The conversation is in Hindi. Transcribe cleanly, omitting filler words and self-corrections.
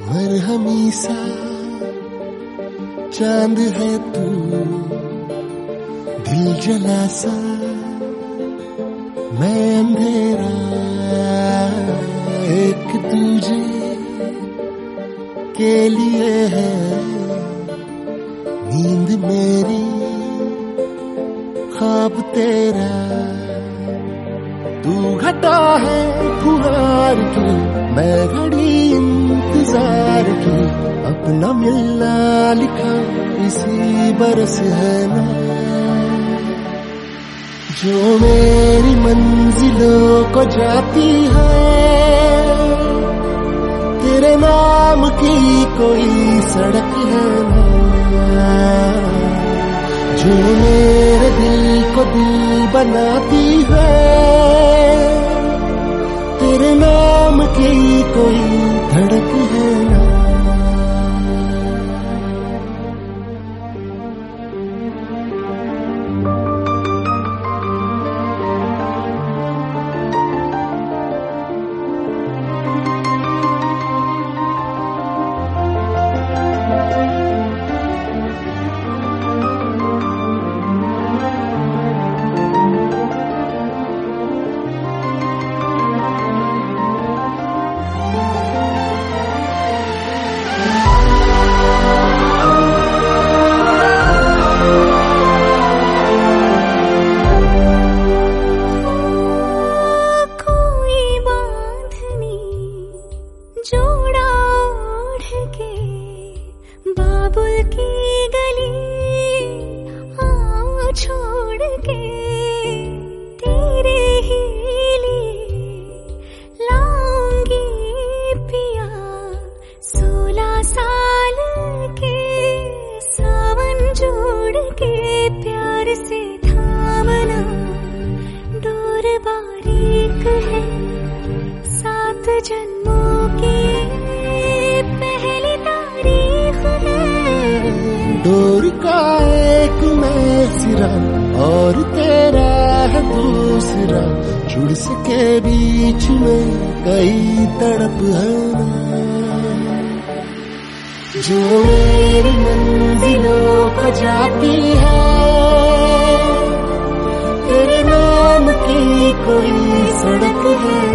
मरहमी सा चांद है तू, दिल जला सा मैं अंधेरा, एक तुझे के लिए है नींद मेरी, ख्वाब तेरा। तू घटा है फुहार की, मैं घड़ी इंतजार की, अपना मिलना लिखा इसी बरस है ना। जो मेरी मंजिलों को जाती है, तेरे नाम की कोई सड़क है ना। जो मेरे दिल को दिल बनाती है, तेरे नाम की कोई धड़क है ना। जोड़ा ओढ़ के बाबुल की गली, आओ छोड़ के तेरे ही लिए लाऊंगी पिया। 16 साल के सावन जोड़ के प्यार से थामना, डोर बारीक है 7 जन्मों की पहली तारीख है। डोर का एक मैं सिरा और तेरा है दूसरा, जुड़ सके बीच में कई तड़प है ना। जो मेरी मंजिलों को जाती है, तेरे नाम की कोई सड़क है